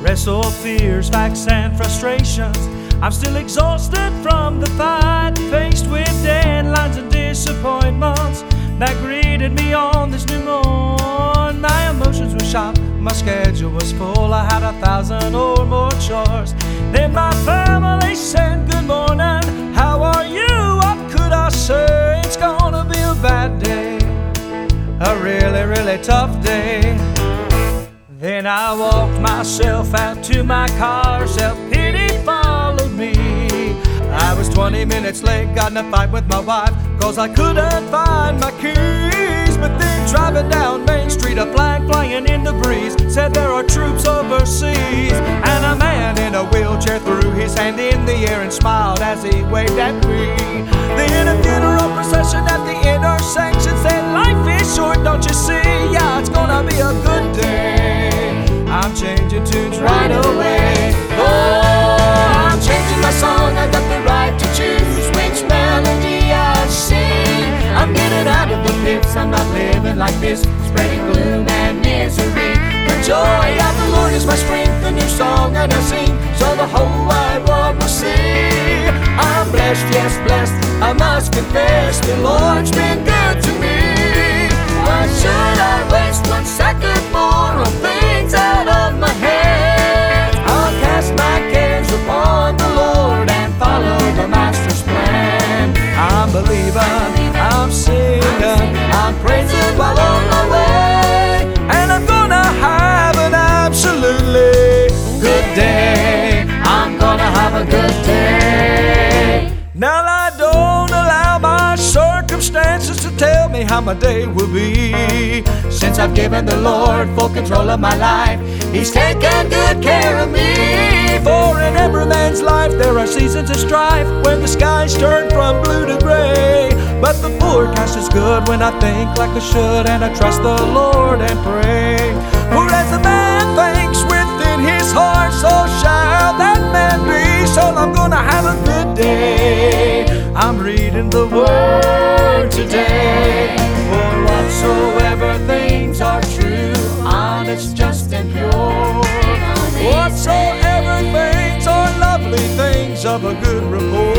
wrestle fears, facts, and frustrations. I'm still exhausted from the fight, faced with deadlines and disappointments that greeted me on this new morn. My emotions were sharp, my schedule was full. I had 1,000 or more chores. Then my family said, "Good morning, how are you?" What could I say? It's gonna be a bad day, a really, really tough day. Then I walked myself out to my car, self-pity followed me. I was 20 minutes late, got in a fight with my wife, 'cause I couldn't find my keys. But then driving down Main Street, a flag flying in the breeze said there are troops overseas. And a man in a wheelchair threw his hand in the air and smiled as he waved at me. Then a funeral procession at the intersection said, "Life is short, don't you see? Yeah, it's gonna be a good day." I'm changing tunes right away. Oh, I'm changing my song, I got the right to choose which melody I sing. I'm getting out of the pits, I'm not living like this, spreading gloom and misery. The joy of the Lord is my strength, a new song and I sing, so the whole wide world will see. I'm blessed, yes blessed, I must confess, the Lord's been good to me. Why should I waste 1 second more on things out of my head? I'll cast my cares upon the Lord and follow the Master's plan. I'm believing, I'm singing, I'm praising while on my way, and I'm gonna have an absolutely good day. I'm gonna have a good day. Now I don't allow my circumstances to tell me how my day will be. Since I've given the Lord full control of my life, He's taken good care of me. For in every man's life there are seasons of strife, when the skies turn from blue to gray. But the forecast is good when I think like I should, and I trust the Lord and pray. For as a man thinks within his heart, so shall that man be. So I'm gonna have a good day. I'm reading the Word today. For whatsoever things are true, honest, just, and pure, whatsoever things are lovely, things of a good report,